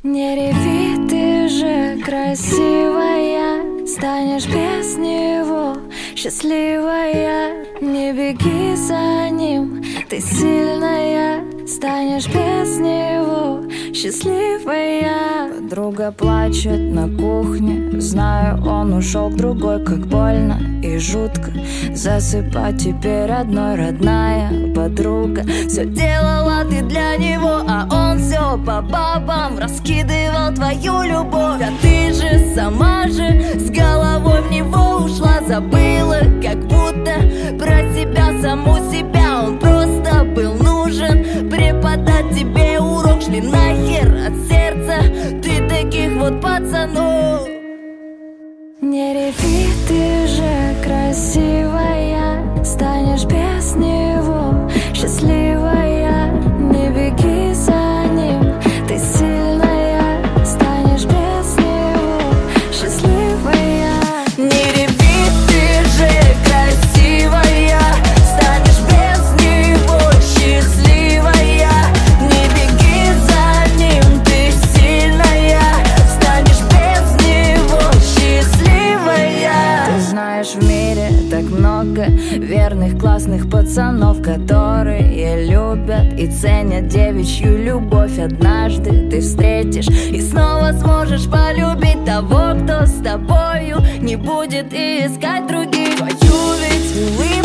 Не реви, ты же красивая, станешь без него счастливая. Не беги за ним, ты сильная, станешь без него счастливая. Подруга плачет на кухне, знаю, он ушел к другой. Как больно и жутко засыпать теперь одной. Родная подруга, все делала ты для него, а он все по бабам раскидывал твою любовь. А ты же сама же с головой в него ушла, забыла как будто про себя, саму себя. Он просто был нужен преподать тебе урок. Шли нахер от сердца ты таких вот пацанов. Не реви, ты же красивая, станешь без него счастливая. Не беги за ним, ты сильная, станешь без него счастливая. Не реви, ты же красивая, станешь без него счастливая. Не беги за ним, ты сильная, станешь без него счастливая. Ты знаешь, в мире так много верных, классных пацанов, которые любят и ценят девичью любовь. Однажды ты встретишь и снова сможешь полюбить того, кто с тобою не будет искать других. Твою ведь улыбку